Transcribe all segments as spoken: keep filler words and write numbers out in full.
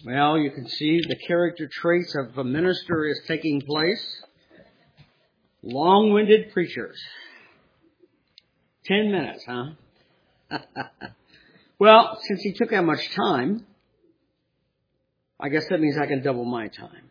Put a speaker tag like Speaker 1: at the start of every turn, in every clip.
Speaker 1: Well, you can see the character traits of a minister is taking place. Long-winded preachers. Ten minutes, huh? Well, since he took that much time, I guess that means I can double my time.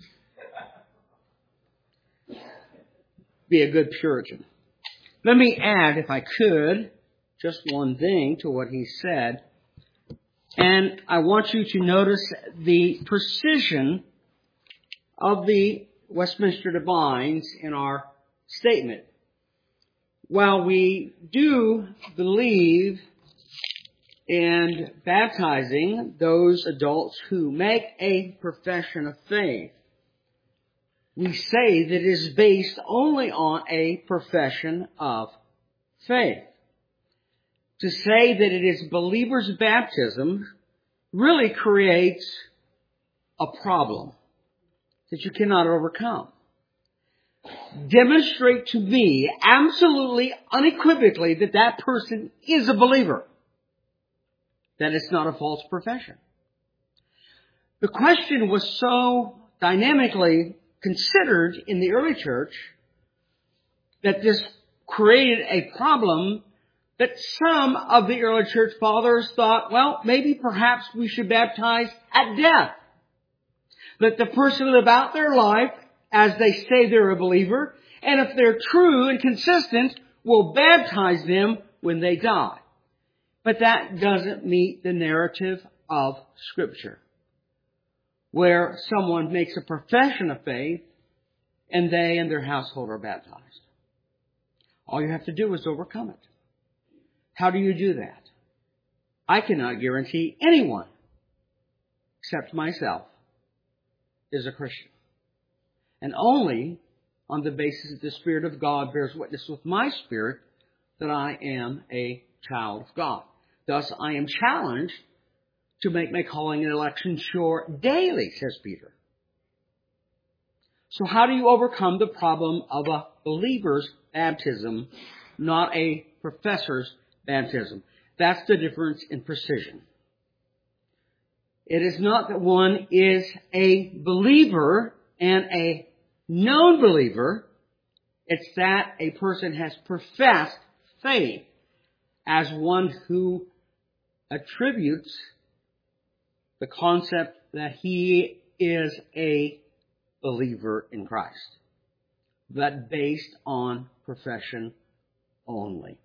Speaker 1: Be a good Puritan. Let me add, if I could, just one thing to what he said. And I want you to notice the precision of the Westminster Divines in our statement. While we do believe in baptizing those adults who make a profession of faith, we say that it is based only on a profession of faith. To say that it is believers' baptism really creates a problem that you cannot overcome. Demonstrate to me absolutely unequivocally that that person is a believer. That it's not a false profession. The question was so dynamically considered in the early church that this created a problem that some of the early church fathers thought, well, maybe perhaps we should baptize at death. Let the person live out their life as they say they're a believer, and if they're true and consistent, we'll baptize them when they die. But that doesn't meet the narrative of Scripture, where someone makes a profession of faith and they and their household are baptized. All you have to do is overcome it. How do you do that? I cannot guarantee anyone, except myself, is a Christian. And only on the basis that the Spirit of God bears witness with my spirit that I am a child of God. Thus, I am challenged to make my calling and election sure daily, says Peter. So how do you overcome the problem of a believer's baptism, not a professor's baptism? That's the difference in precision. It is not that one is a believer and a known believer. It's that a person has professed faith as one who attributes the concept that he is a believer in Christ, but based on profession only.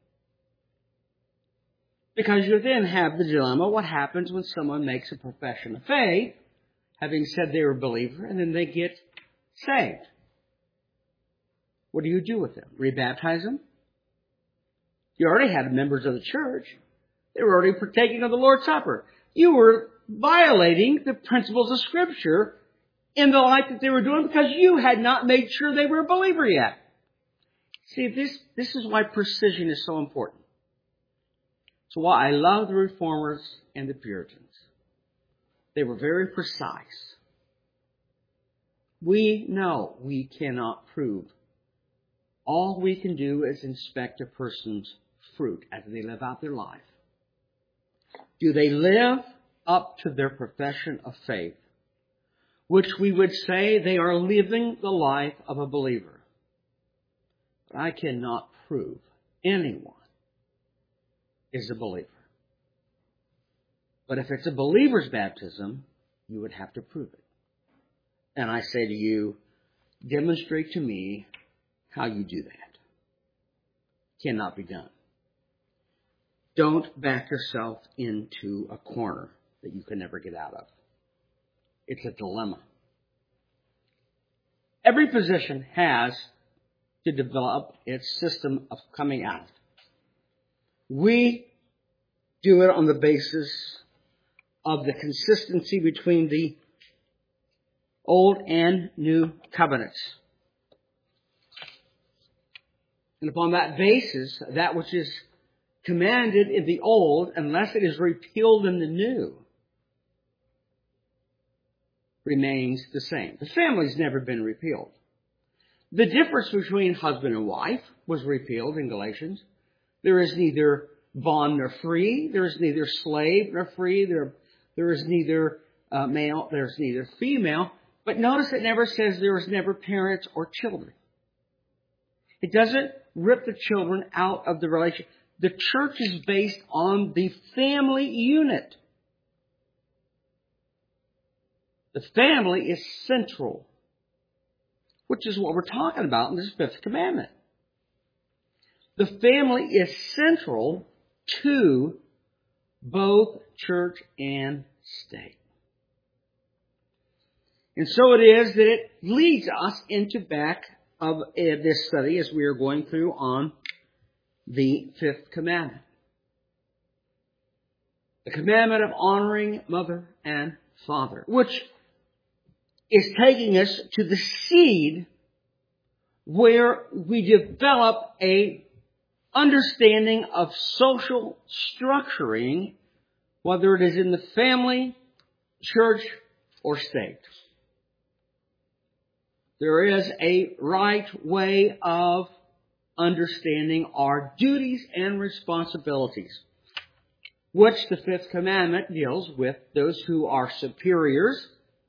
Speaker 1: Because you then have the dilemma, what happens when someone makes a profession of faith, having said they're a believer, and then they get saved? What do you do with them? Rebaptize them? You already had members of the church. They were already partaking of the Lord's Supper. You were violating the principles of Scripture in the life that they were doing because you had not made sure they were a believer yet. See, this, this is why precision is so important. It's why I love the Reformers and the Puritans. They were very precise. We know we cannot prove. All we can do is inspect a person's fruit as they live out their life. Do they live up to their profession of faith, which we would say they are living the life of a believer? But I cannot prove anyone is a believer. But if it's a believer's baptism, you would have to prove it. And I say to you, demonstrate to me how you do that. Cannot be done. Don't back yourself into a corner that you can never get out of. It's a dilemma. Every position has to develop its system of coming out. We do it on the basis of the consistency between the Old and New Covenants. And upon that basis, that which is commanded in the Old, unless it is repealed in the New, remains the same. The family's never been repealed. The difference between husband and wife was repealed in Galatians. There is neither bond nor free. There is neither slave nor free. There, there is neither uh, male, there's neither female. But notice it never says there is never parents or children. It doesn't rip the children out of the relationship. The church is based on the family unit. The family is central, which is what we're talking about in this fifth commandment. The family is central to both church and state. And so it is that it leads us into back of this study as we are going through on the fifth commandment. The commandment of honoring mother and father, which is taking us to the seed where we develop a understanding of social structuring, whether it is in the family, church, or state. There is a right way of understanding our duties and responsibilities, which the fifth commandment deals with those who are superiors,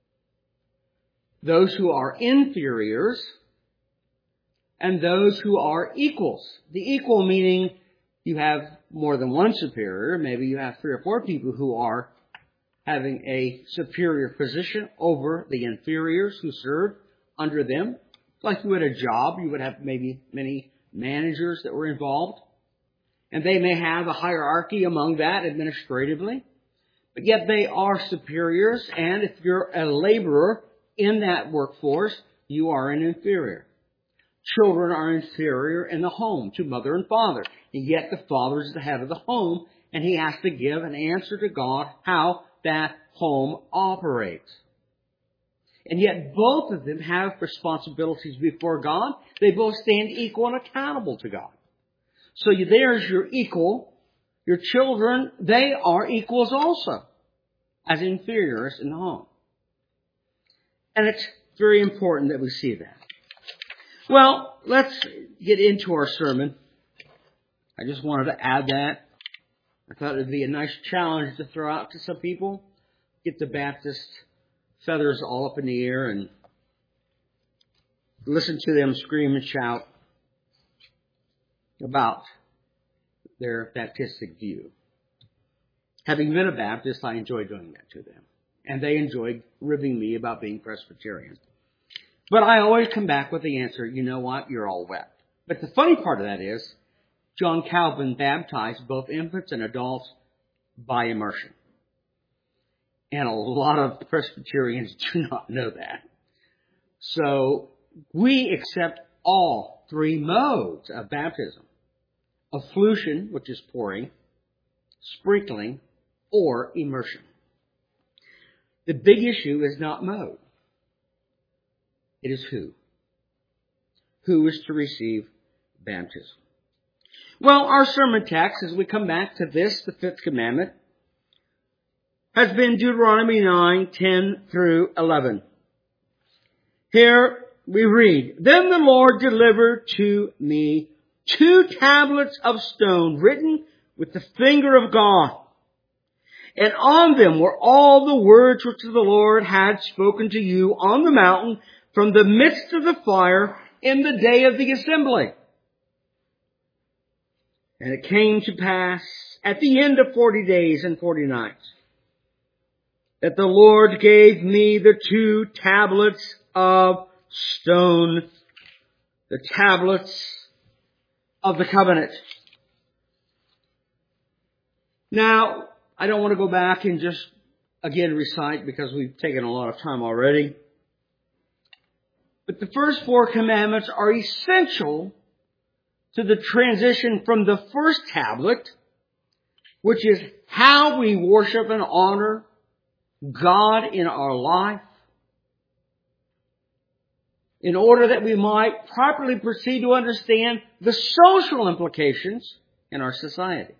Speaker 1: those who are inferiors, and those who are equals. The equal meaning you have more than one superior. Maybe you have three or four people who are having a superior position over the inferiors who serve under them. Like you had a job, you would have maybe many managers that were involved. And they may have a hierarchy among that administratively. But yet they are superiors. And if you're a laborer in that workforce, you are an inferior. Children are inferior in the home to mother and father. And yet the father is the head of the home. And he has to give an answer to God how that home operates. And yet both of them have responsibilities before God. They both stand equal and accountable to God. So there's your equal. Your children, they are equals also as inferiors in the home. And it's very important that we see that. Well, let's get into our sermon. I just wanted to add that. I thought it would be a nice challenge to throw out to some people. Get the Baptist feathers all up in the air and listen to them scream and shout about their Baptistic view. Having been a Baptist, I enjoy doing that to them. And they enjoy ribbing me about being Presbyterian. But I always come back with the answer, you know what, you're all wet. But the funny part of that is, John Calvin baptized both infants and adults by immersion. And a lot of Presbyterians do not know that. So we accept all three modes of baptism. Efflusion, which is pouring, sprinkling, or immersion. The big issue is not mode. It is who. Who is to receive baptism? Well, our sermon text, as we come back to this, the fifth commandment, has been Deuteronomy nine, ten through eleven. Here we read, Then the Lord delivered to me two tablets of stone written with the finger of God. And on them were all the words which the Lord had spoken to you on the mountain from the midst of the fire in the day of the assembly. And it came to pass at the end of forty days and forty nights that the Lord gave me the two tablets of stone, the tablets of the covenant. Now, I don't want to go back and just again recite because we've taken a lot of time already. But the first four commandments are essential to the transition from the first tablet, which is how we worship and honor God in our life, in order that we might properly proceed to understand the social implications in our society.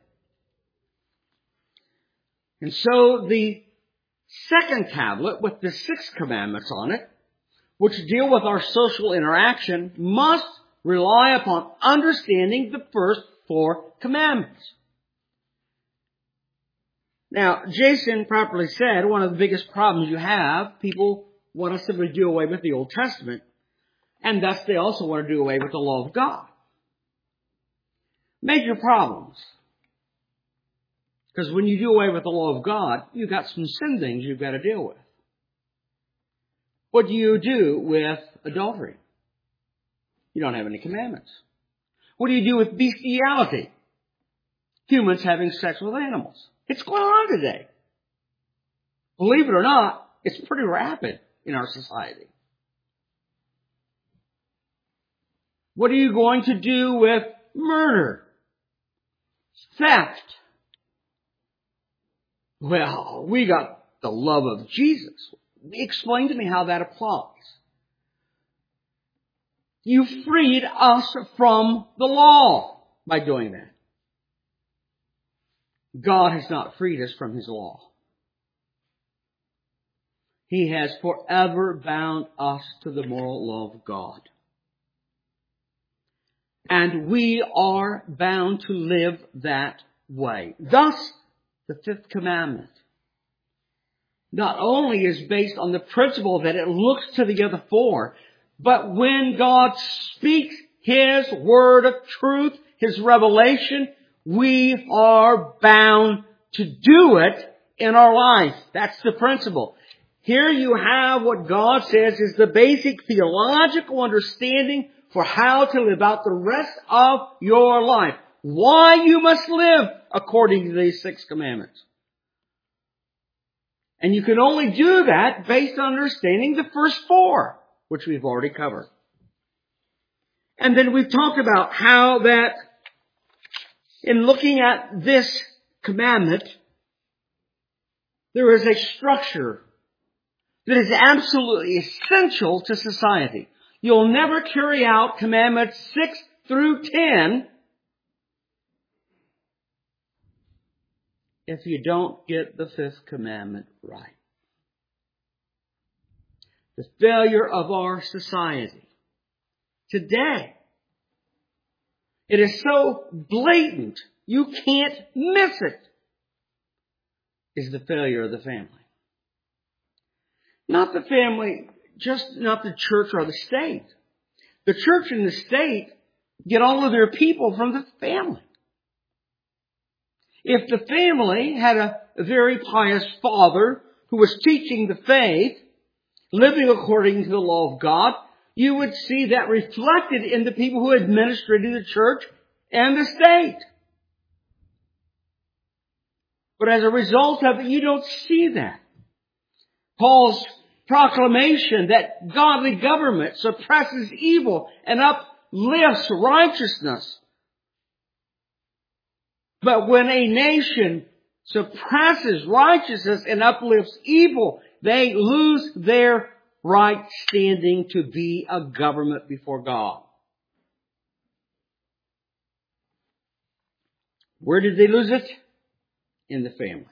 Speaker 1: And so the second tablet with the six commandments on it, which deal with our social interaction, must rely upon understanding the first four commandments. Now, Jason properly said one of the biggest problems you have, people want to simply do away with the Old Testament, and thus they also want to do away with the law of God. Major problems. Because when you do away with the law of God, you've got some sin things you've got to deal with. What do you do with adultery? You don't have any commandments. What do you do with bestiality? Humans having sex with animals. It's going on today. Believe it or not, it's pretty rapid in our society. What are you going to do with murder? Theft? Well, we got the love of Jesus. Explain to me how that applies. You freed us from the law by doing that. God has not freed us from His law. He has forever bound us to the moral law of God. And we are bound to live that way. Thus, the fifth commandment not only is based on the principle that it looks to the other four, but when God speaks His word of truth, His revelation, we are bound to do it in our life. That's the principle. Here you have what God says is the basic theological understanding for how to live out the rest of your life. Why you must live according to these six commandments. And you can only do that based on understanding the first four, which we've already covered. And then we've talked about how that in looking at this commandment, there is a structure that is absolutely essential to society. You'll never carry out commandments six through ten if you don't get the fifth commandment right. The failure of our society today, it is so blatant, you can't miss it, is the failure of the family. Not the family, just not the church or the state. The church and the state get all of their people from the family. If the family had a, a very pious father who was teaching the faith, living according to the law of God, you would see that reflected in the people who administrated the church and the state. But as a result of it, you don't see that. Paul's proclamation that godly government suppresses evil and uplifts righteousness. But when a nation suppresses righteousness and uplifts evil, they lose their right standing to be a government before God. Where did they lose it? In the family.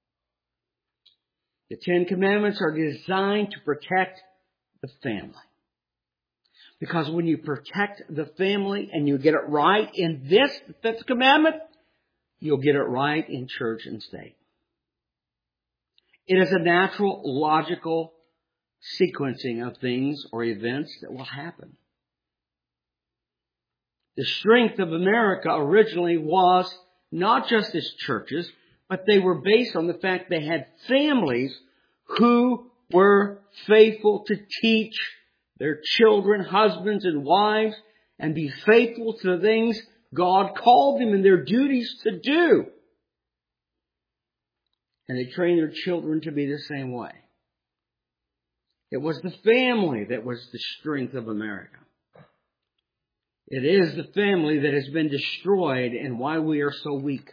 Speaker 1: The Ten Commandments are designed to protect the family. Because when you protect the family and you get it right in this, the fifth commandment, you'll get it right in church and state. It is a natural, logical sequencing of things or events that will happen. The strength of America originally was not just its churches, but they were based on the fact they had families who were faithful to teach their children, husbands and wives, and be faithful to the things God called them in their duties to do. And they trained their children to be the same way. It was the family that was the strength of America. It is the family that has been destroyed and why we are so weak.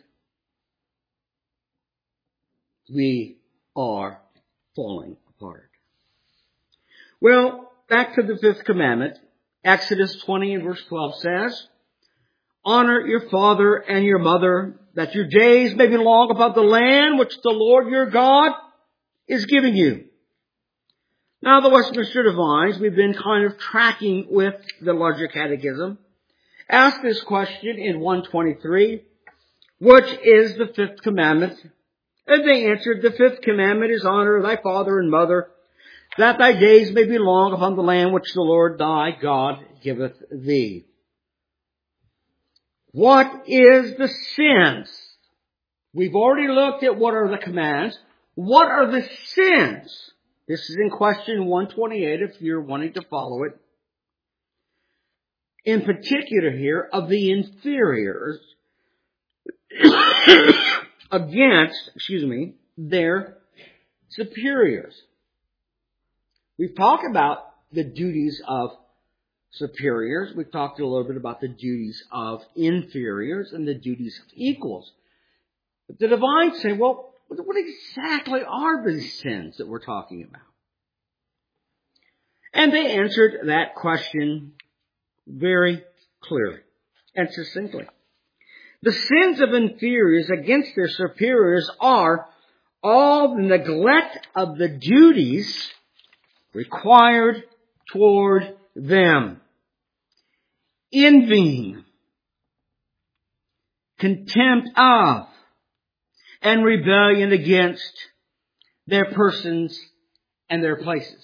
Speaker 1: We are falling apart. Well, back to the fifth commandment. Exodus twenty and verse twelve says, honor your father and your mother, that your days may be long above the land which the Lord your God is giving you. Now, the Westminster Divines, we've been kind of tracking with the larger catechism, asked this question in one twenty-three, which is the fifth commandment? And they answered, the fifth commandment is honor thy father and mother, that thy days may be long upon the land which the Lord thy God giveth thee. What is the sins? We've already looked at what are the commands. What are the sins? This is in question one twenty-eight if you're wanting to follow it. In particular here, of the inferiors against, excuse me, their superiors. We've talked about the duties of superiors. We've talked a little bit about the duties of inferiors and the duties of equals. But the divines say, well, what exactly are these sins that we're talking about? And they answered that question very clearly and succinctly. The sins of inferiors against their superiors are all the neglect of the duties required toward them, envying, contempt of, and rebellion against their persons and their places.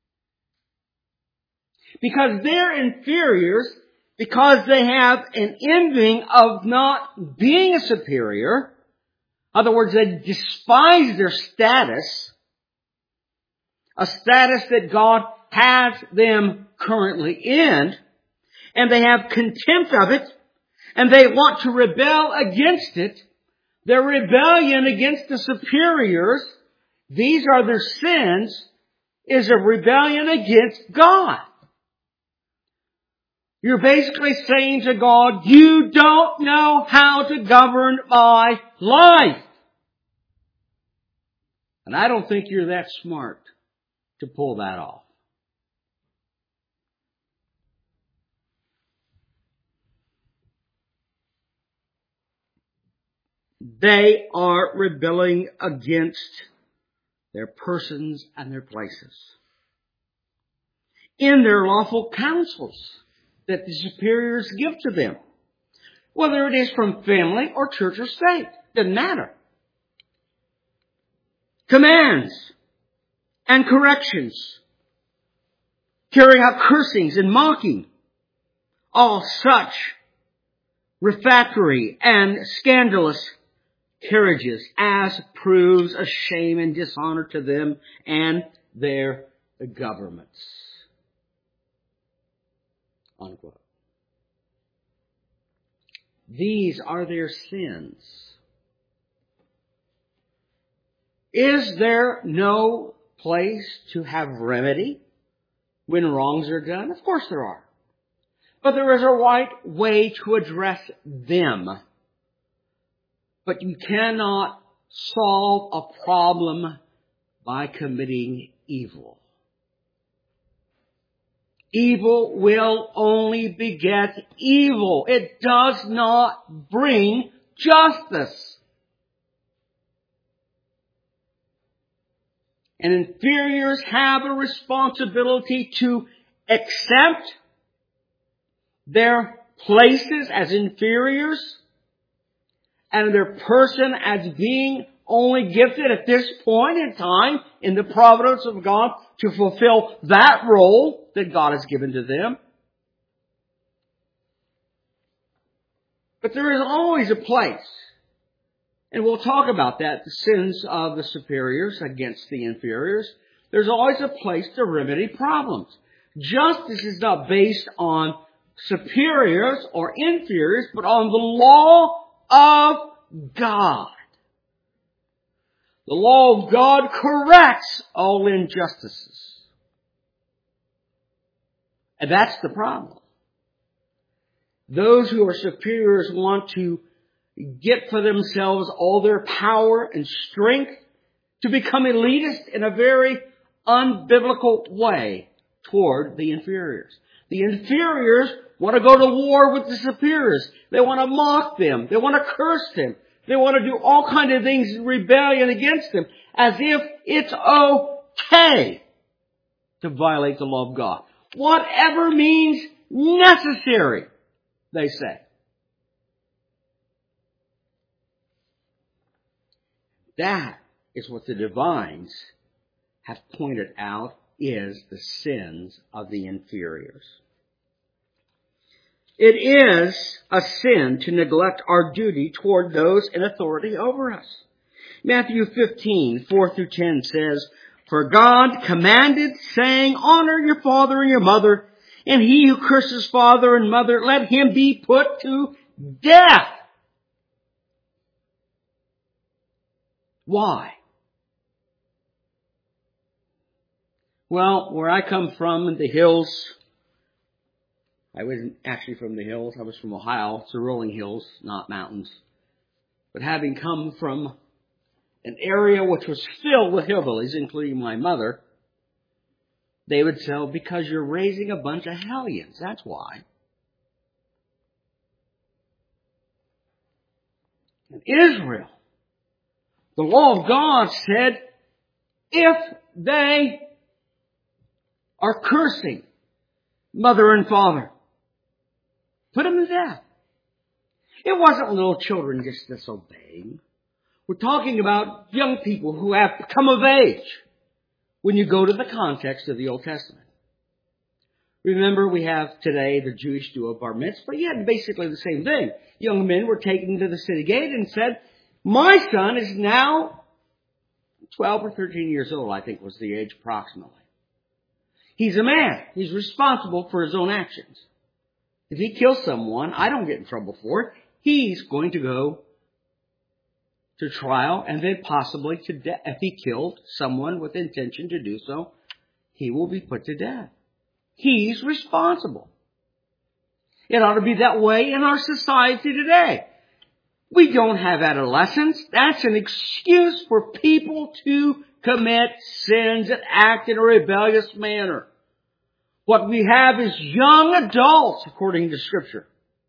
Speaker 1: Because they're inferiors, because they have an envying of not being a superior. In other words, they despise their status, a status that God has them currently in, and they have contempt of it, and they want to rebel against it. Their rebellion against the superiors, these are their sins, is a rebellion against God. You're basically saying to God, you don't know how to govern my life. And I don't think you're that smart to pull that off. They are rebelling against their persons and their places in their lawful counsels that the superiors give to them, whether it is from family or church or state. Doesn't matter. Commands and corrections, carrying out cursings and mocking, all such refractory and scandalous carriages as proves a shame and dishonor to them and their governments. Unquote. These are their sins. Is there no place to have remedy when wrongs are done? Of course there are. But there is a right way to address them. But you cannot solve a problem by committing evil. Evil will only beget evil. It does not bring justice. And inferiors have a responsibility to accept their places as inferiors and their person as being only gifted at this point in time in the providence of God to fulfill that role that God has given to them. But there is always a place, and we'll talk about that, the sins of the superiors against the inferiors. There's always a place to remedy problems. Justice is not based on superiors or inferiors, but on the law of God. The law of God corrects all injustices. And that's the problem. Those who are superiors want to get for themselves all their power and strength to become elitist in a very unbiblical way toward the inferiors. The inferiors want to go to war with the superiors. They want to mock them. They want to curse them. They want to do all kinds of things in rebellion against them, as if it's okay to violate the law of God. Whatever means necessary, they say. That is what the divines have pointed out is the sins of the inferiors. It is a sin to neglect our duty toward those in authority over us. Matthew fifteen, four through ten says, "For God commanded, saying, honor your father and your mother, and he who curses father and mother, let him be put to death." Why? Well, where I come from, the hills, I wasn't actually from the hills. I was from Ohio. It's the rolling hills, not mountains. But having come from an area which was filled with hillbillies, including my mother, they would say, because you're raising a bunch of hellions. That's why. In Israel, the law of God said, if they are cursing mother and father, put them to death. It wasn't little children just disobeying. We're talking about young people who have come of age when you go to the context of the Old Testament. Remember, we have today the Jewish duo bar mitzvah. You had basically the same thing. Young men were taken to the city gate and said, my son is now twelve or thirteen years old, I think was the age approximately. He's a man. He's responsible for his own actions. If he kills someone, I don't get in trouble for it. He's going to go to trial and then possibly to death. If he killed someone with intention to do so, he will be put to death. He's responsible. It ought to be that way in our society today. We don't have adolescents. That's an excuse for people to commit sins and act in a rebellious manner. What we have is young adults, according to Scripture.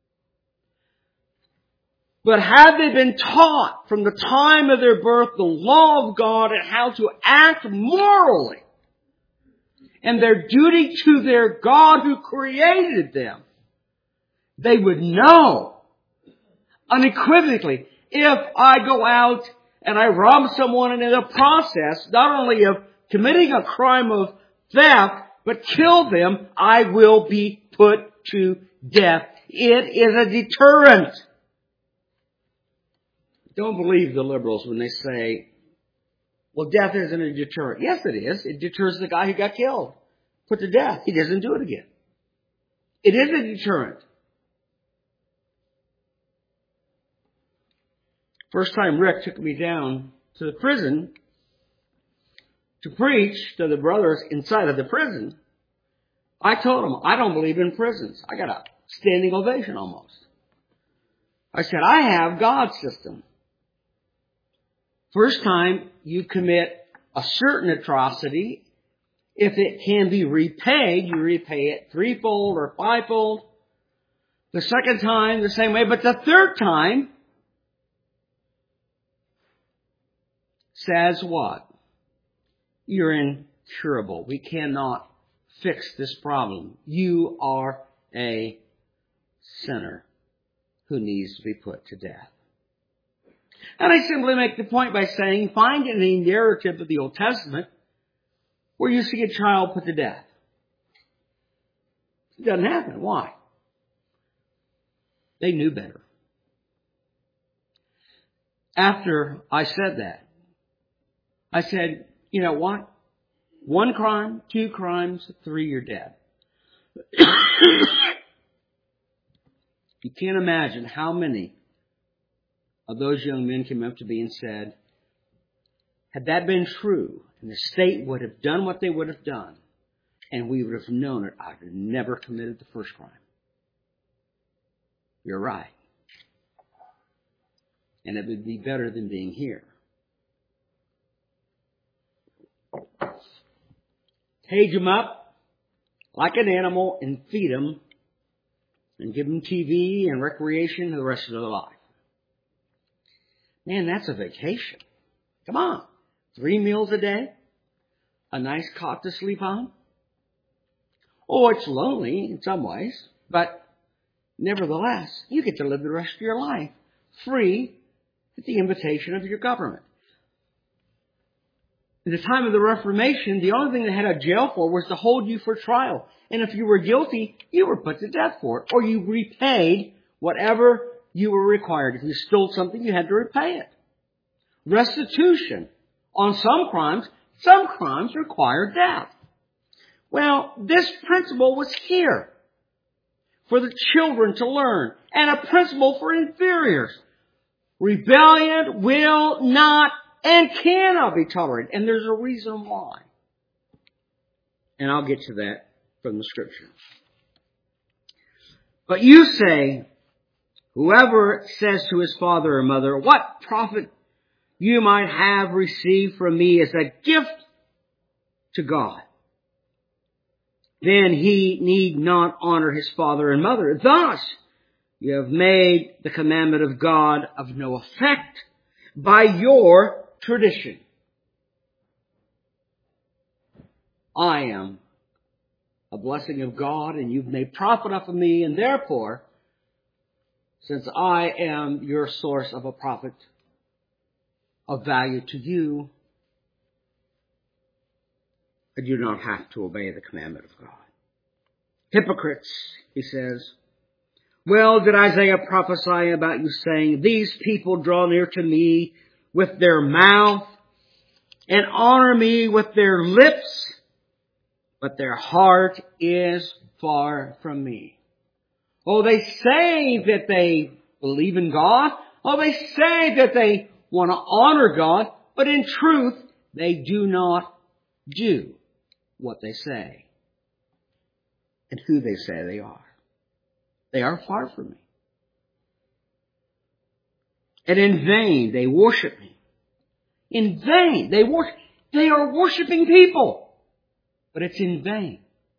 Speaker 1: But have they been taught from the time of their birth the law of God and how to act morally and their duty to their God who created them? They would know unequivocally, if I go out and I rob someone and in the process, not only of committing a crime of theft, but kill them, I will be put to death. It is a deterrent. Don't believe the liberals when they say, well, death isn't a deterrent. Yes, it is. It deters the guy who got killed, put to death. He doesn't do it again. It is a deterrent. First time Rick took me down to the prison to preach to the brothers inside of the prison, I told him, I don't believe in prisons. I got a standing ovation almost. I said, I have God's system. First time you commit a certain atrocity, if it can be repaid, you repay it threefold or fivefold. The second time, the same way. But the third time says what? You're incurable. We cannot fix this problem. You are a sinner who needs to be put to death. And I simply make the point by saying, find any narrative of the Old Testament where you see a child put to death. It doesn't happen. Why? They knew better. After I said that, I said, you know what? One crime, two crimes, three, you're dead. You can't imagine how many of those young men came up to me and said, had that been true, and the state would have done what they would have done, and we would have known it, I would have never committed the first crime. You're right. And it would be better than being here. Cage them up like an animal and feed them and give them T V and recreation for the rest of their life. Man, that's a vacation. Come on. Three meals a day. A nice cot to sleep on. Oh, it's lonely in some ways, but nevertheless, you get to live the rest of your life free at the invitation of your government. In the time of the Reformation, the only thing they had a jail for was to hold you for trial. And if you were guilty, you were put to death for it. Or you repaid whatever you were required. If you stole something, you had to repay it. Restitution on some crimes, some crimes require death. Well, this principle was here for the children to learn, and a principle for inferiors. Rebellion will not and cannot be tolerated, and there's a reason why. And I'll get to that from the Scripture. But you say, whoever says to his father or mother, what profit you might have received from me as a gift to God, then he need not honor his father and mother. Thus, you have made the commandment of God of no effect by your tradition. I am a blessing of God, and you've made profit off of me, and therefore, since I am your source of a profit of value to you, I do not have to obey the commandment of God. Hypocrites, he says. Well, did Isaiah prophesy about you, saying, these people draw near to me with their mouth and honor me with their lips, but their heart is far from me. Oh, they say that they believe in God. Oh, they say that they want to honor God, but in truth, they do not do what they say and who they say they are. They are far from me. And in vain they worship me. In vain they worship. They are worshiping people, but it's in vain.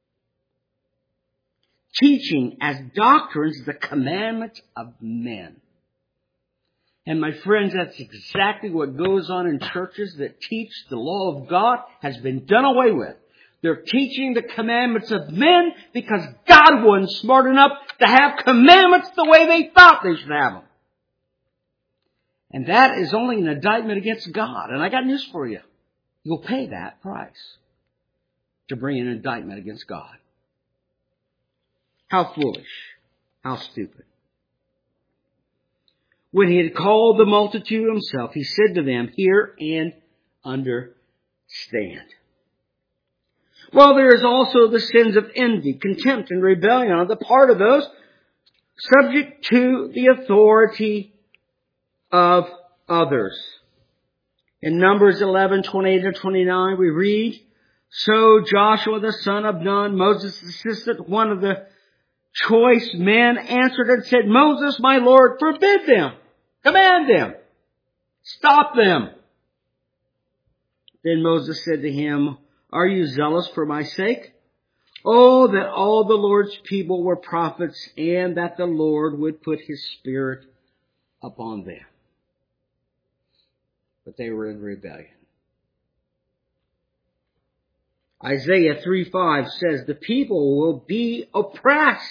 Speaker 1: Teaching as doctrines the commandments of men. And my friends, that's exactly what goes on in churches that teach the law of God has been done away with. They're teaching the commandments of men because God wasn't smart enough to have commandments the way they thought they should have them. And that is only an indictment against God. And I got news for you. You'll pay that price to bring an indictment against God. How foolish. How stupid. When he had called the multitude himself, he said to them, hear and understand. Well, there is also the sins of envy, contempt, and rebellion on the part of those subject to the authority of others. In Numbers eleven, twenty-eight to twenty-nine, we read, so Joshua the son of Nun, Moses' assistant, one of the choice men, answered and said, Moses, my Lord, forbid them. Command them. Stop them. Then Moses said to him, are you zealous for my sake? Oh, that all the Lord's people were prophets, and that the Lord would put his Spirit upon them. But they were in rebellion. Isaiah three five says, the people will be oppressed,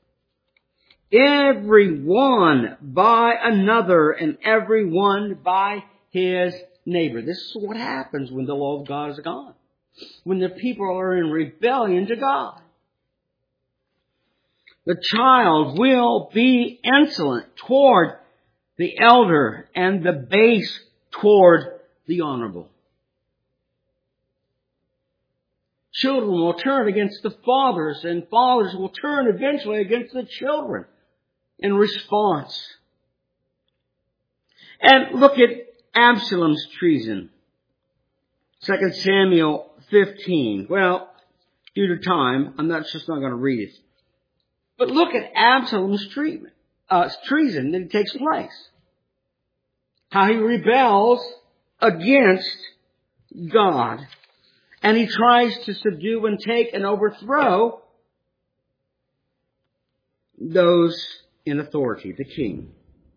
Speaker 1: every one by another, and every one by his neighbor. This is what happens when the law of God is gone. When the people are in rebellion to God. The child will be insolent toward the elder, and the base toward the honorable. Children will turn against the fathers, and fathers will turn eventually against the children in response. And look at Absalom's treason. Second Samuel fifteen. Well, due to time, I'm not just not going to read it. But look at Absalom's treatment, uh, treason that takes place. How he rebels against God. And he tries to subdue and take and overthrow those in authority, the king.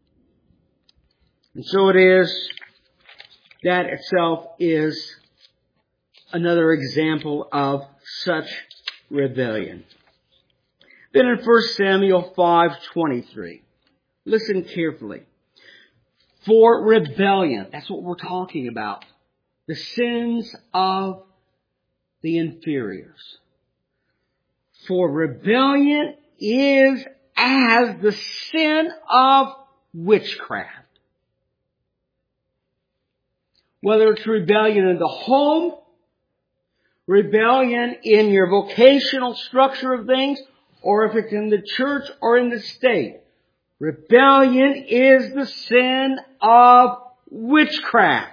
Speaker 1: And so it is, that itself is another example of such rebellion. Then in First Samuel five twenty-three, listen carefully. For rebellion, that's what we're talking about. the sins of the inferiors. For rebellion is as the sin of witchcraft. Whether it's rebellion in the home, rebellion in your vocational structure of things, or if it's in the church or in the state. Rebellion is the sin of witchcraft.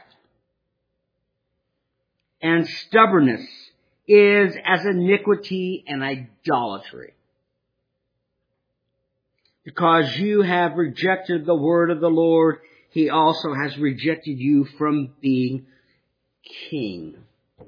Speaker 1: And stubbornness is as iniquity and idolatry. Because you have rejected the word of the Lord, He also has rejected you from being king.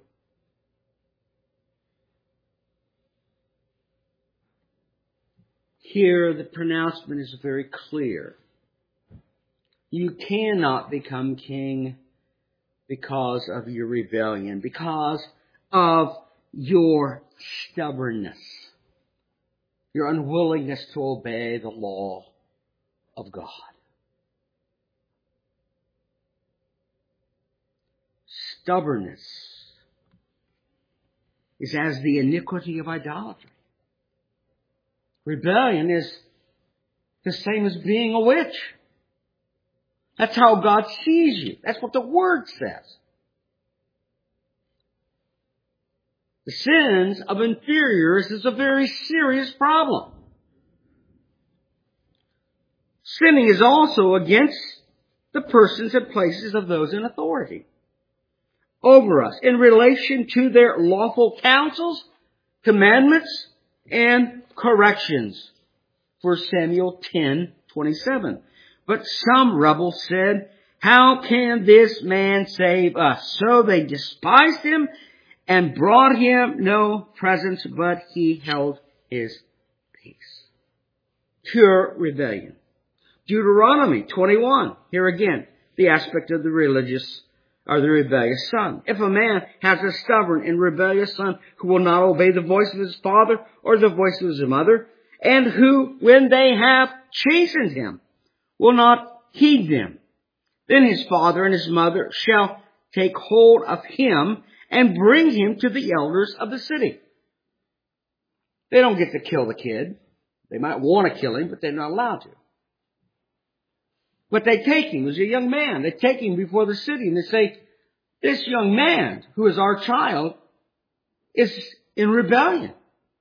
Speaker 1: Here the pronouncement is very clear. You cannot become king because of your rebellion, because of your stubbornness, your unwillingness to obey the law of God. Stubbornness is as the iniquity of idolatry. Rebellion is the same as being a witch. That's how God sees you. That's what the Word says. The sins of inferiors is a very serious problem. Sinning is also against the persons and places of those in authority over us in relation to their lawful counsels, commandments, and corrections. First Samuel ten twenty-seven. But some rebels said, "How can this man save us?" So they despised him and brought him no presents, but he held his peace. Pure rebellion. Deuteronomy twenty-one. Here again, the aspect of the religious or the rebellious son. If a man has a stubborn and rebellious son who will not obey the voice of his father or the voice of his mother, and who, when they have chastened him, will not heed them, then his father and his mother shall take hold of him and bring him to the elders of the city. They don't get to kill the kid. They might want to kill him, but they're not allowed to. But they take him as a young man. They take him before the city and they say, "This young man, who is our child, is in rebellion."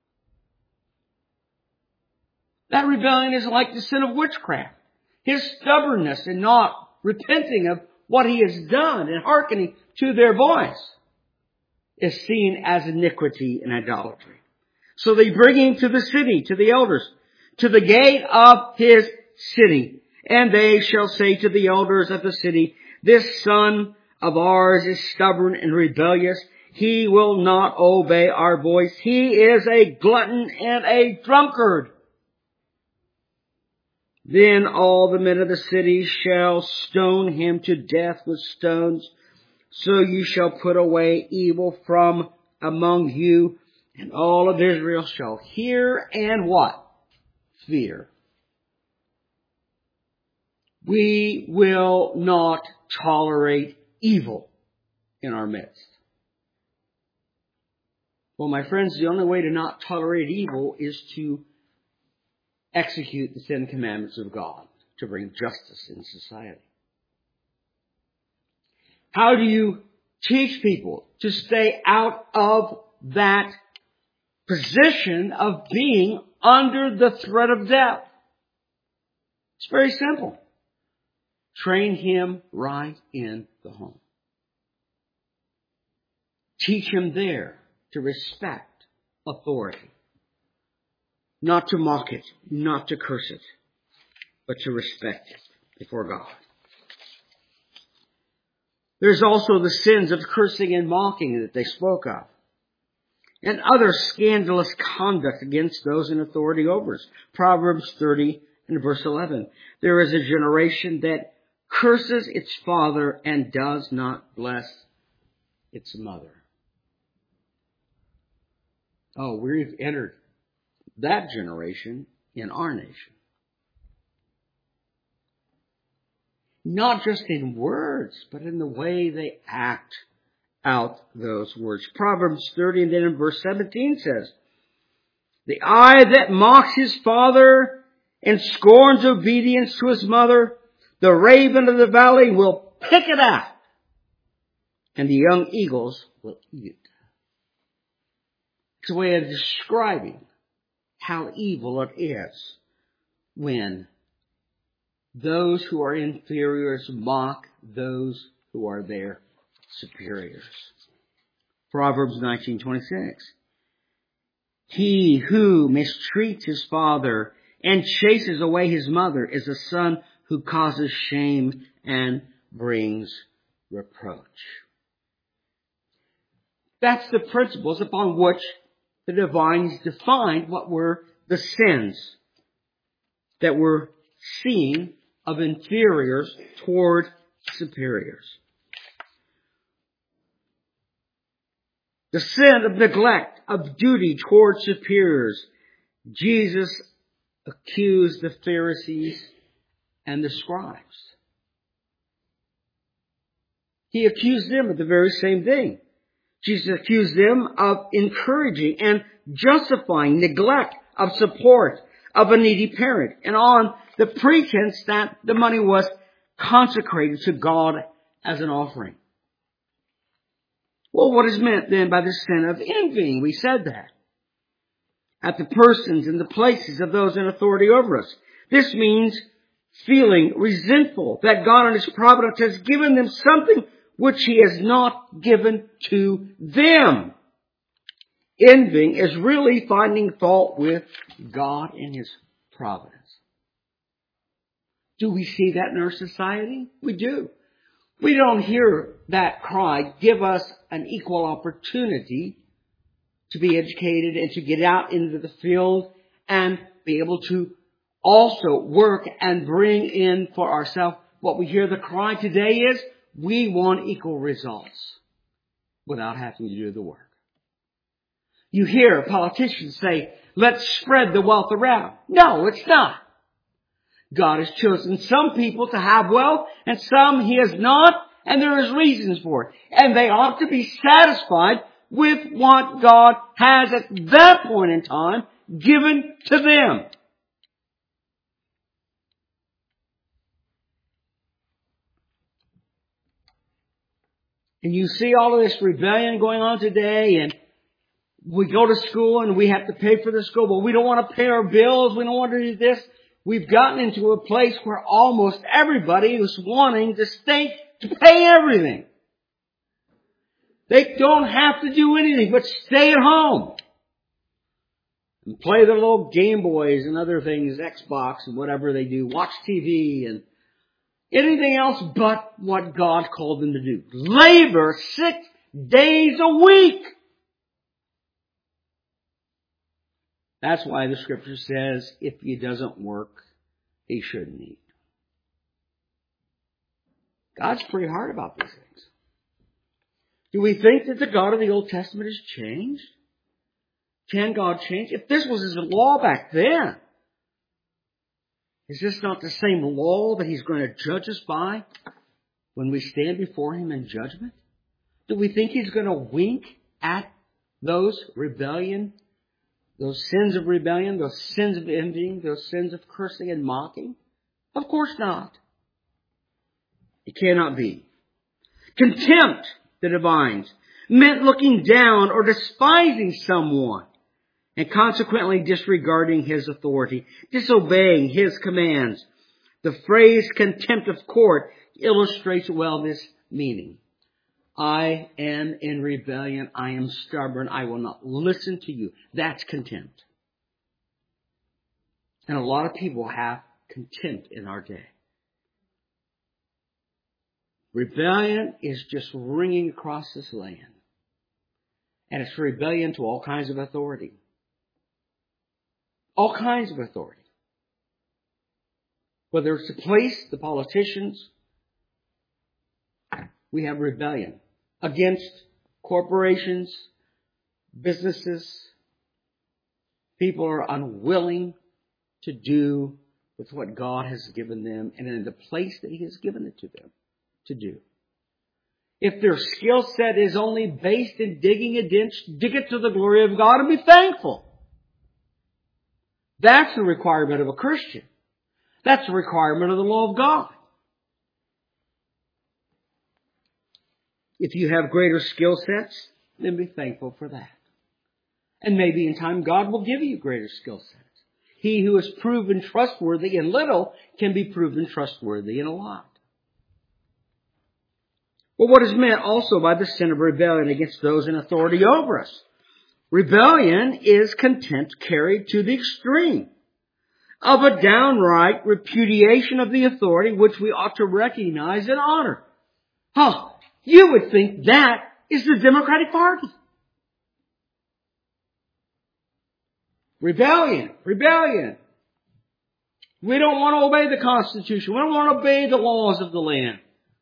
Speaker 1: That rebellion is like the sin of witchcraft. His stubbornness in not repenting of what he has done and hearkening to their voice is seen as iniquity and idolatry. So they bring him to the city, to the elders, to the gate of his city. And they shall say to the elders of the city, "This son of ours is stubborn and rebellious. He will not obey our voice. He is a glutton and a drunkard." Then all the men of the city shall stone him to death with stones. So you shall put away evil from among you, and all of Israel shall hear and what? Fear. We will not tolerate evil in our midst. Well, my friends, the only way to not tolerate evil is to execute the Ten Commandments of God, to bring justice in society. How do you teach people to stay out of that position of being under the threat of death? It's very simple. Train him right in the home. Teach him there to respect authority. Not to mock it, not to curse it, but to respect it before God. There's also the sins of cursing and mocking that they spoke of, and other scandalous conduct against those in authority over us. Proverbs thirty and verse eleven. There is a generation that curses its father and does not bless its mother. Oh, we've entered that generation in our nation. Not just in words, but in the way they act out those words. Proverbs thirty and then in verse seventeen says, the eye that mocks his father and scorns obedience to his mother, the raven of the valley will pick it out, and the young eagles will eat it. It's a way of describing how evil it is when those who are inferiors mock those who are their superiors. Proverbs nineteen twenty-six. He who mistreats his father and chases away his mother is a son who causes shame and brings reproach. That's the principles upon which the divines defined what were the sins that we're seeing of inferiors toward superiors. The sin of neglect of duty toward superiors. Jesus accused the Pharisees and the scribes. He accused them of the very same thing. Jesus accused them of encouraging and justifying neglect of support of a needy parent, and on the pretense that the money was consecrated to God as an offering. Well, what is meant then by the sin of envying? We said that. At the persons and the places of those in authority over us. This means feeling resentful that God in His providence has given them something which He has not given to them. Envying is really finding fault with God in His providence. Do we see that in our society? We do. We don't hear that cry, give us an equal opportunity to be educated and to get out into the field and be able to also work and bring in for ourselves. What we hear the cry today is, we want equal results without having to do the work. You hear politicians say, let's spread the wealth around. No, it's not. God has chosen some people to have wealth and some He has not, and there is reasons for it. And they ought to be satisfied with what God has at that point in time given to them. And you see all of this rebellion going on today, and we go to school and we have to pay for the school, but we don't want to pay our bills, we don't want to do this. We've gotten into a place where almost everybody is wanting the state to pay everything. They don't have to do anything but stay at home and play their little Game Boys and other things, Xbox and whatever they do, watch T V and anything else but what God called them to do. Labor six days a week. That's why the Scripture says, if he doesn't work, he shouldn't eat. God's pretty hard about these things. Do we think that the God of the Old Testament has changed? Can God change? If this was His law back then, is this not the same law that He's going to judge us by when we stand before Him in judgment? Do we think He's going to wink at those rebellion, those sins of rebellion, those sins of envying, those sins of cursing and mocking? Of course not. It cannot be. Contempt, the divines, meant looking down or despising someone and consequently disregarding His authority, disobeying His commands. The phrase contempt of court illustrates well this meaning. I am in rebellion. I am stubborn. I will not listen to you. That's contempt. And a lot of people have contempt in our day. Rebellion is just ringing across this land. And it's rebellion to all kinds of authority. All kinds of authority. Whether it's the police, the politicians, we have rebellion against corporations, businesses. People are unwilling to do with what God has given them and in the place that He has given it to them to do. if their skill set is only based in digging a ditch, dig it to the glory of God and be thankful. That's the requirement of a Christian. That's the requirement of the law of God. If you have greater skill sets, then be thankful for that. And maybe in time God will give you greater skill sets. He who is proven trustworthy in little can be proven trustworthy in a lot. Well, what is meant also by the sin of rebellion against those in authority over us? Rebellion is contempt carried to the extreme of a downright repudiation of the authority which we ought to recognize and honor. Huh, you would think that is the Democratic Party. Rebellion, rebellion. We don't want to obey the Constitution. We don't want to obey the laws of the land.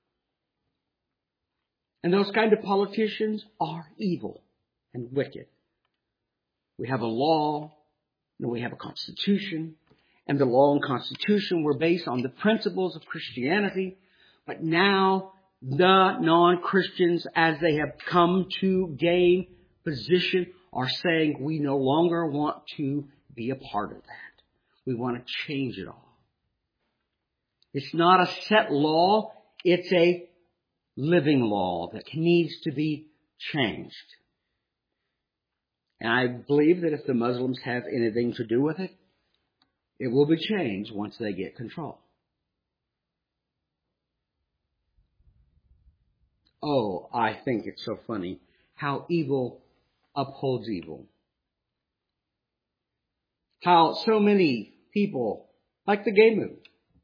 Speaker 1: And those kind of politicians are evil and wicked. We have a law, and we have a constitution, and the law and constitution were based on the principles of Christianity. But now the non-Christians, as they have come to gain position, are saying we no longer want to be a part of that. We want to change it all. It's not a set law. It's a living law that needs to be changed. And I believe that if the Muslims have anything to do with it, it will be changed once they get control. Oh, I think it's so funny how evil upholds evil. How so many people, like the gay movement,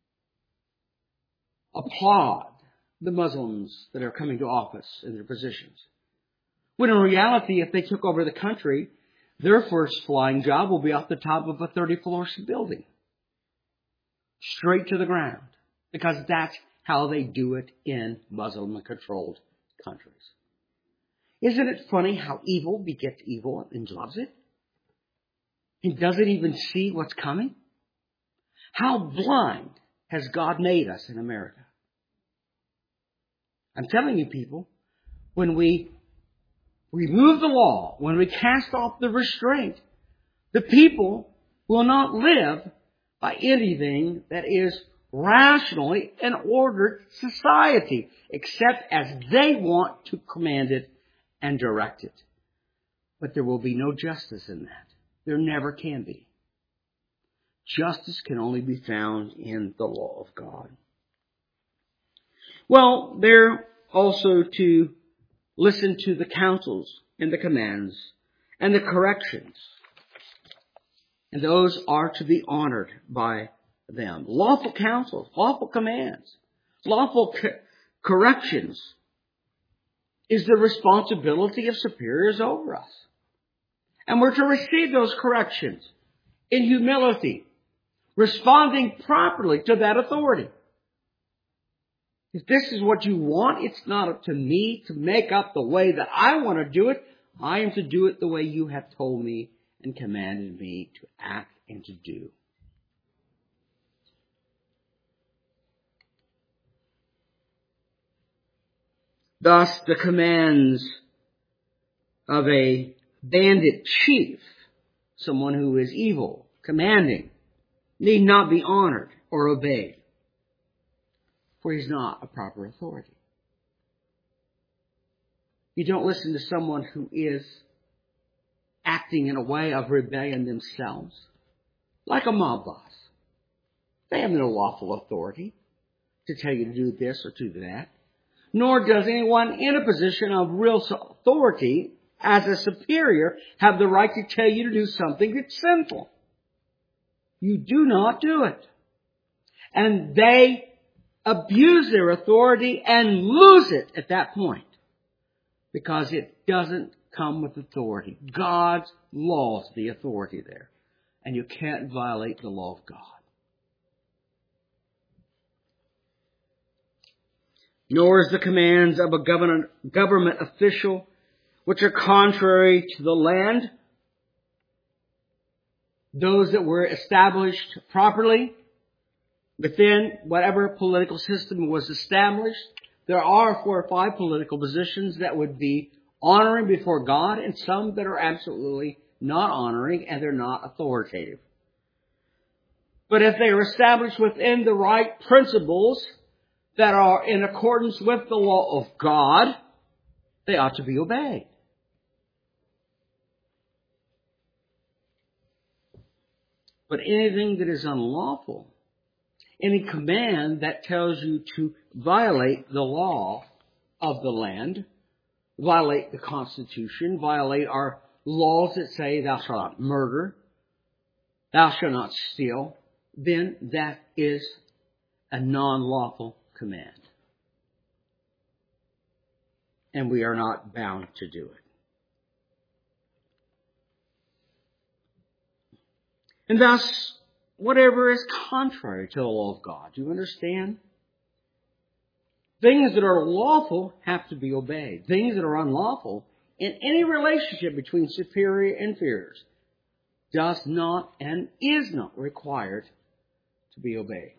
Speaker 1: applaud the Muslims that are coming to office in their positions. When in reality, if they took over the country, their first flying job will be off the top of a thirty-floor building. Straight to the ground. Because that's how they do it in Muslim-controlled countries. Isn't it funny how evil begets evil and loves it? And doesn't even see what's coming? How blind has God made us in America? I'm telling you people, when we remove the law, when we cast off the restraint, the people will not live by anything that is rationally an ordered society, except as they want to command it and direct it. But there will be no justice in that. There never can be. Justice can only be found in the law of God. Well, they're also to listen to the counsels and the commands and the corrections. And those are to be honored by them. Lawful counsels, lawful commands, lawful co- corrections is the responsibility of superiors over us. And we're to receive those corrections in humility, responding properly to that authority. If this is what you want, it's not up to me to make up the way that I want to do it. I am to do it the way you have told me and commanded me to act and to do. Thus, the commands of a bandit chief, someone who is evil, commanding, need not be honored or obeyed, for he's not a proper authority. You don't listen to someone who is acting in a way of rebellion themselves, like a mob boss. They have no lawful authority to tell you to do this or do that. Nor does anyone in a position of real authority as a superior have the right to tell you to do something that's sinful. You do not do it. And they abuse their authority and lose it at that point, because it doesn't come with authority. God's law is the authority there. And you can't violate the law of God. Nor is the commands of a government, government official, which are contrary to the land, those that were established properly within whatever political system was established There are four or five political positions that would be honoring before God, and some that are absolutely not honoring, and they're not authoritative. But if they are established within the right principles that are in accordance with the law of God, they ought to be obeyed. But anything that is unlawful, any command that tells you to violate the law of the land, violate the Constitution, violate our laws that say thou shalt not murder, thou shalt not steal, then that is a non-lawful command. And we are not bound to do it. And thus, whatever is contrary to the law of God, do you understand? Things that are lawful have to be obeyed. Things that are unlawful in any relationship between superior and inferiors does not and is not required to be obeyed.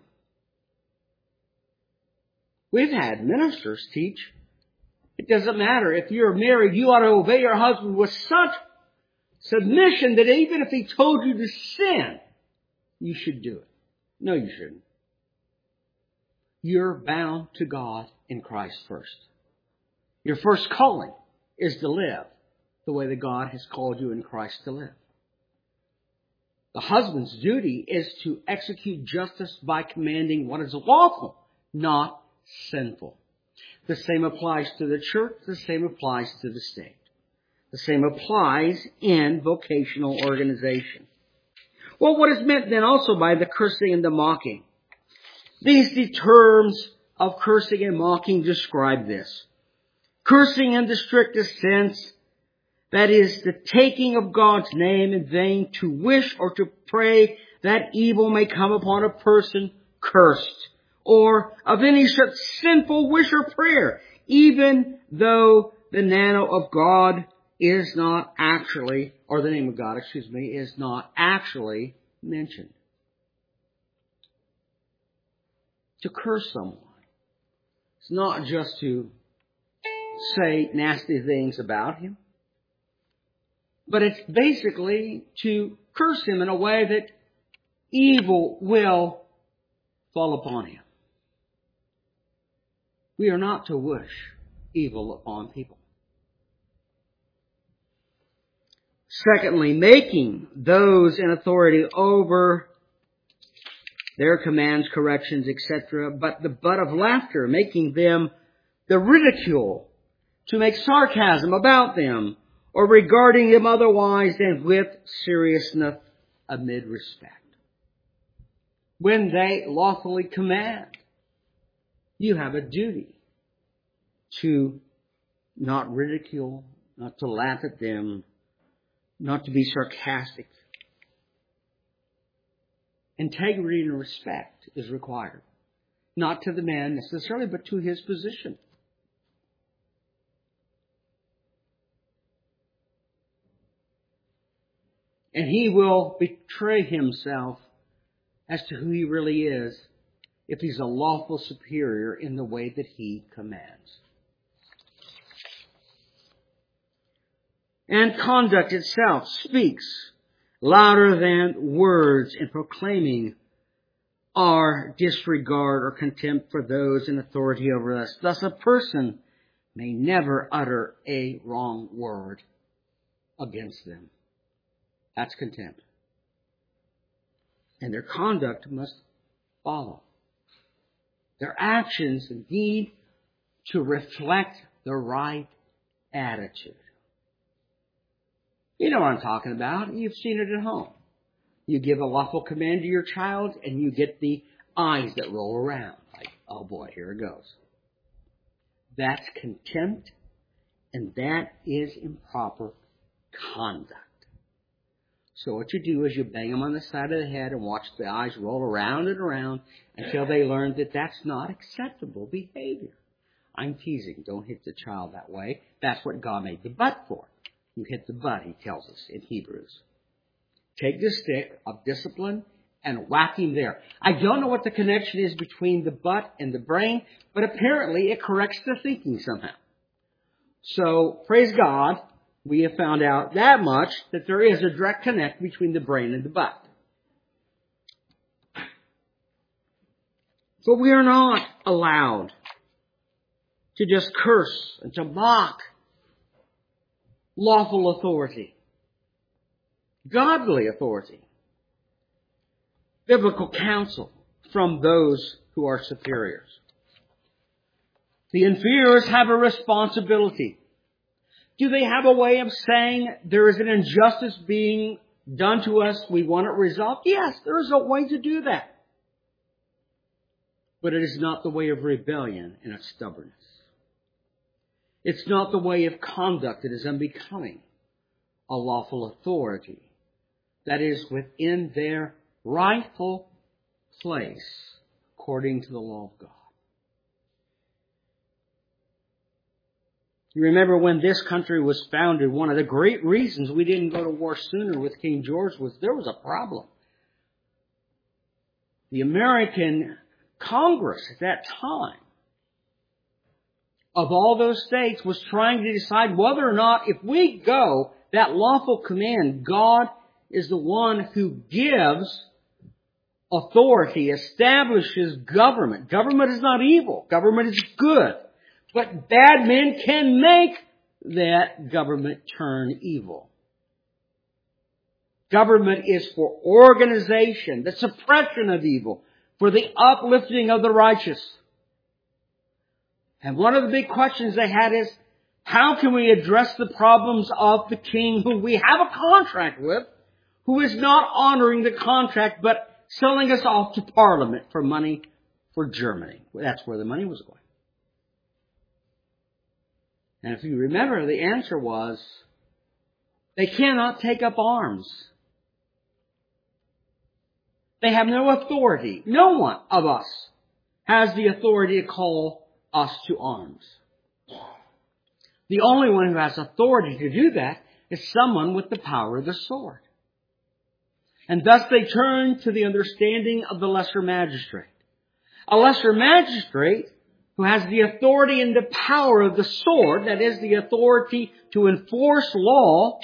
Speaker 1: We've had ministers teach, it doesn't matter. If you're married, you ought to obey your husband with such submission that even if he told you to sin, you should do it. No, you shouldn't. You're bound to God in Christ first. Your first calling is to live the way that God has called you in Christ to live. The husband's duty is to execute justice by commanding what is lawful, not sinful. The same applies to the church. The same applies to the state. The same applies in vocational organization. Well, what is meant then also by the cursing and the mocking? These terms of cursing and mocking describe this. Cursing in the strictest sense, that is the taking of God's name in vain to wish or to pray that evil may come upon a person cursed, or of any such sinful wish or prayer, even though the name of God is not actually, or the name of God, excuse me, is not actually mentioned. To curse someone, it's not just to say nasty things about him, but it's basically to curse him in a way that evil will fall upon him. We are not to wish evil upon people. Secondly, making those in authority over their commands, corrections, et cetera, but the butt of laughter, making them the ridicule, to make sarcasm about them, or regarding them otherwise than with seriousness amid respect. When they lawfully command, you have a duty to not ridicule, not to laugh at them, not to be sarcastic. Integrity and respect is required. Not to the man necessarily, but to his position. And he will betray himself as to who he really is if he's a lawful superior in the way that he commands. And conduct itself speaks louder than words in proclaiming our disregard or contempt for those in authority over us. Thus, a person may never utter a wrong word against them. That's contempt. And their conduct must follow. Their actions need to reflect the right attitude. You know what I'm talking about. You've seen it at home. You give a lawful command to your child and you get the eyes that roll around. Like, oh boy, here it goes. That's contempt, and that is improper conduct. So what you do is you bang them on the side of the head and watch the eyes roll around and around until they learn that that's not acceptable behavior. I'm teasing. Don't hit the child that way. That's what God made the butt for. You hit the butt, he tells us in Hebrews. Take the stick of discipline and whack him there. I don't know what the connection is between the butt and the brain, but apparently it corrects the thinking somehow. So, praise God, we have found out that much, that there is a direct connect between the brain and the butt. But we are not allowed to just curse and to mock lawful authority, godly authority, biblical counsel from those who are superiors. The inferiors have a responsibility. Do they have a way of saying there is an injustice being done to us, we want it resolved? Yes, there is a way to do that. But it is not the way of rebellion and of stubbornness. It's not the way of conduct that is unbecoming a lawful authority that is within their rightful place according to the law of God. You remember when this country was founded, one of the great reasons we didn't go to war sooner with King George was there was a problem. The American Congress at that time, of all those states, was trying to decide whether or not if we go, that lawful command, God is the one who gives authority, establishes government. Government is not evil. Government is good. But bad men can make that government turn evil. Government is for organization, the suppression of evil, for the uplifting of the righteous. And one of the big questions they had is, how can we address the problems of the king who we have a contract with, who is not honoring the contract, but selling us off to Parliament for money for Germany? Well, that's where the money was going. And if you remember, the answer was, they cannot take up arms. They have no authority. No one of us has the authority to call us to arms. The only one who has authority to do that is someone with the power of the sword. And thus they turn to the understanding of the lesser magistrate. A lesser magistrate who has the authority and the power of the sword, that is, the authority to enforce law,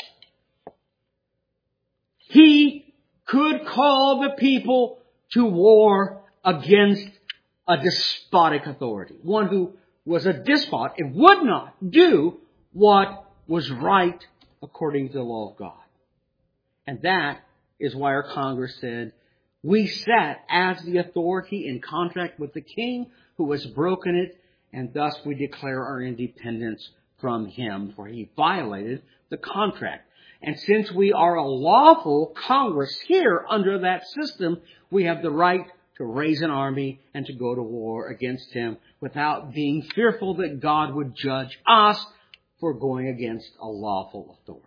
Speaker 1: he could call the people to war against a despotic authority, one who was a despot and would not do what was right according to the law of God. And that is why our Congress said, we sat as the authority in contract with the king who has broken it, and thus we declare our independence from him, for he violated the contract. And since we are a lawful Congress here under that system, we have the right to raise an army and to go to war against him without being fearful that God would judge us for going against a lawful authority.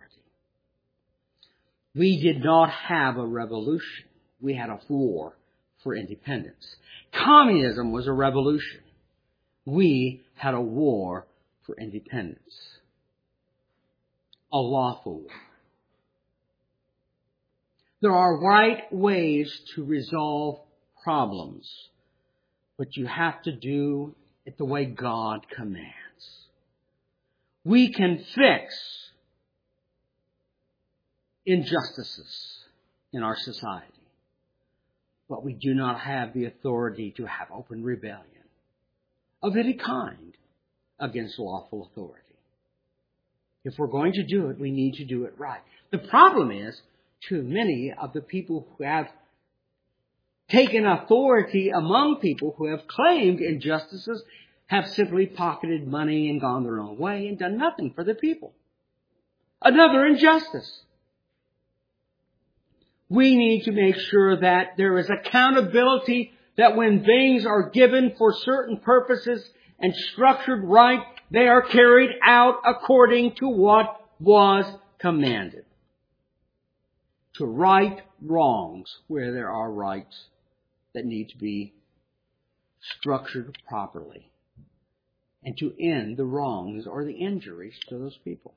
Speaker 1: We did not have a revolution. We had a war for independence. Communism was a revolution. We had a war for independence. A lawful war. There are right ways to resolve problems, but you have to do it the way God commands. We can fix injustices in our society, but we do not have the authority to have open rebellion of any kind against lawful authority. If we're going to do it, we need to do it right. The problem is, too many of the people who have taken authority among people who have claimed injustices have simply pocketed money and gone their own way and done nothing for the people. Another injustice. We need to make sure that there is accountability, that when things are given for certain purposes and structured right, they are carried out according to what was commanded. To right wrongs where there are rights that need to be structured properly. And to end the wrongs or the injuries to those people.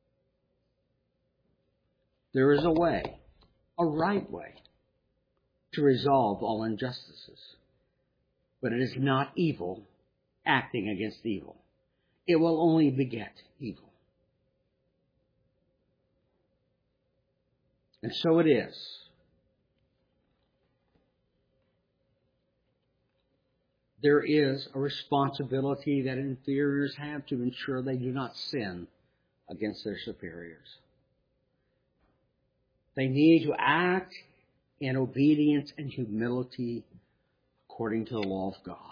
Speaker 1: There is a way, a right way, to resolve all injustices. But it is not evil acting against evil. It will only beget evil. And so it is. There is a responsibility that inferiors have to ensure they do not sin against their superiors. They need to act in obedience and humility according to the law of God.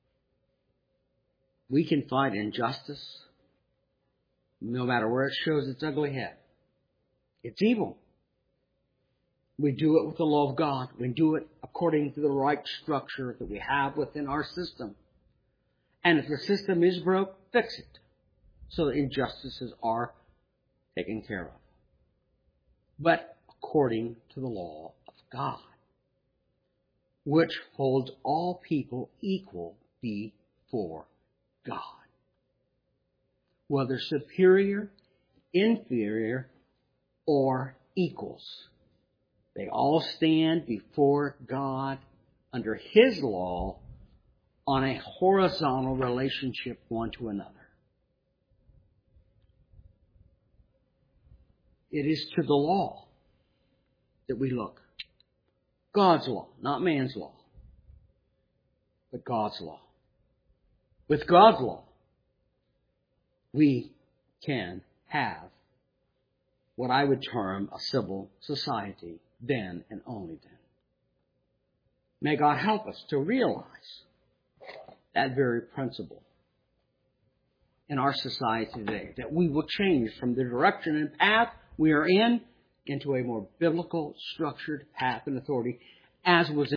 Speaker 1: We can fight injustice no matter where it shows its ugly head. It's evil. We do it with the law of God. We do it according to the right structure that we have within our system. And if the system is broke, fix it so that injustices are taken care of. But according to the law of God, which holds all people equal before God. Whether superior, inferior, or equals. They all stand before God under His law on a horizontal relationship one to another. It is to the law that we look. God's law, not man's law, but God's law. With God's law, we can have what I would term a civil society then and only then. May God help us to realize that very principle in our society today, that we will change from the direction and path we are in into a more biblical, structured path and authority, as was